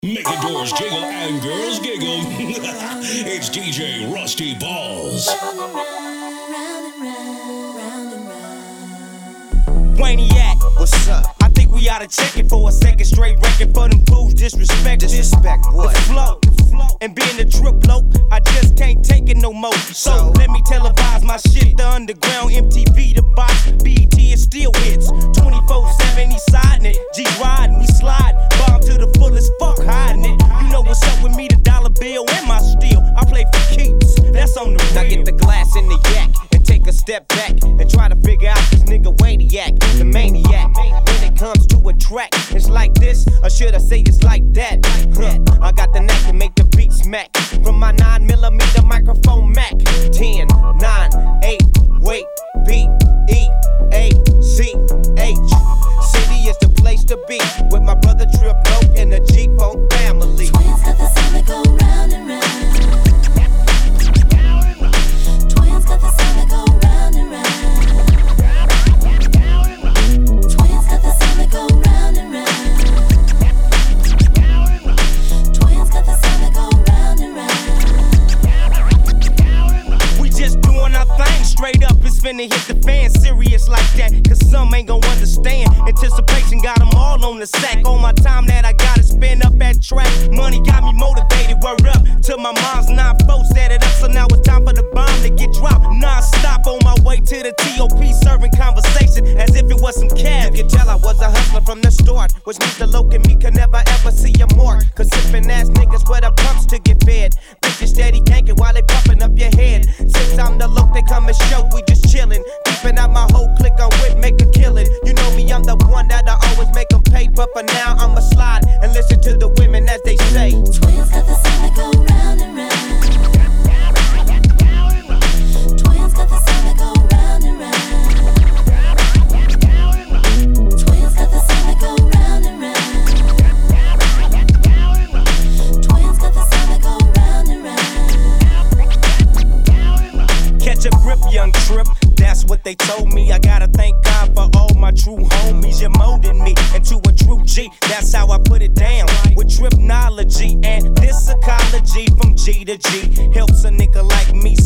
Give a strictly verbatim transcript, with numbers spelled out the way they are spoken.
Making doors jiggle and girls giggle. It's D J Rusty Balls. Wayniac, what's up? I think we oughta check it for a second straight record for them fools disrespect. Disrespect what? The flow. And being a trip low, I just can't take it no more. So, so let me televise my shit, the underground, M T V, the box, B E T, it still hits. twenty-four seven, he siding it, G riding, we slide, bomb to the fullest, fuck hiding it. You know what's up with me, the dollar bill and my steel. I play for keeps, that's on the real. Now get the glass in the yak and take a step back and try to figure out this nigga Wayniac, the maniac. When it comes to a track, it's like this, or should I say it's like that? Huh. I got the knack to make the beat smack from my nine millimeter microphone Mac. ten, nine, eight, wait, B, E, A, C, H. City is the place to be with my brother Trip Low and the G-Funk family. Twins got the sound that go round and round. Twins got the sound that go round and round. Twins got the sound that go round and round. Twins got the sound that go round and round. We just doing our thing, straight up, it's finna hit the fan, serious like that, cause some ain't gon' understand. Anticipation got them all on the sack. All my time that I gotta spend up at track, money got me motivated, word up till my mom's nine four set it up. So now it's time for the bomb to get dropped non-stop on my way to the T O P, serving conversation as if it was some cab. You can tell I was a hustler from the start, which means the loc and me can never ever see a mark. Cause sippin' ass niggas with the pumps to get fed. Bitches steady yanking while they pumping up your head. Since I'm the loc, they come and show, we just chillin'. Keeping out my whole clique on with, make a killin'. You know me, I'm the one that'll always make them pay. But for now, I'ma slide and listen to the women as they say. Twins got the sound that go round and round. Twins got the sound that go round and round. Twins got the sound that go round and round. Twins got the sound that go round and round. Catch a grip, young Trip, that's what they told me. I gotta thank God for all my true homies. You molded me into a true G, that's how I put it down. With Tripnology and this ecology from G to G helps a nigga like me